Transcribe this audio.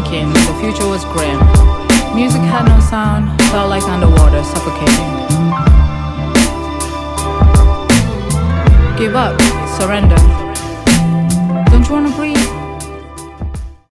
sinking, the future was grim. Music had no sound, felt like underwater, suffocating. Give up, surrender. Don't you wanna breathe?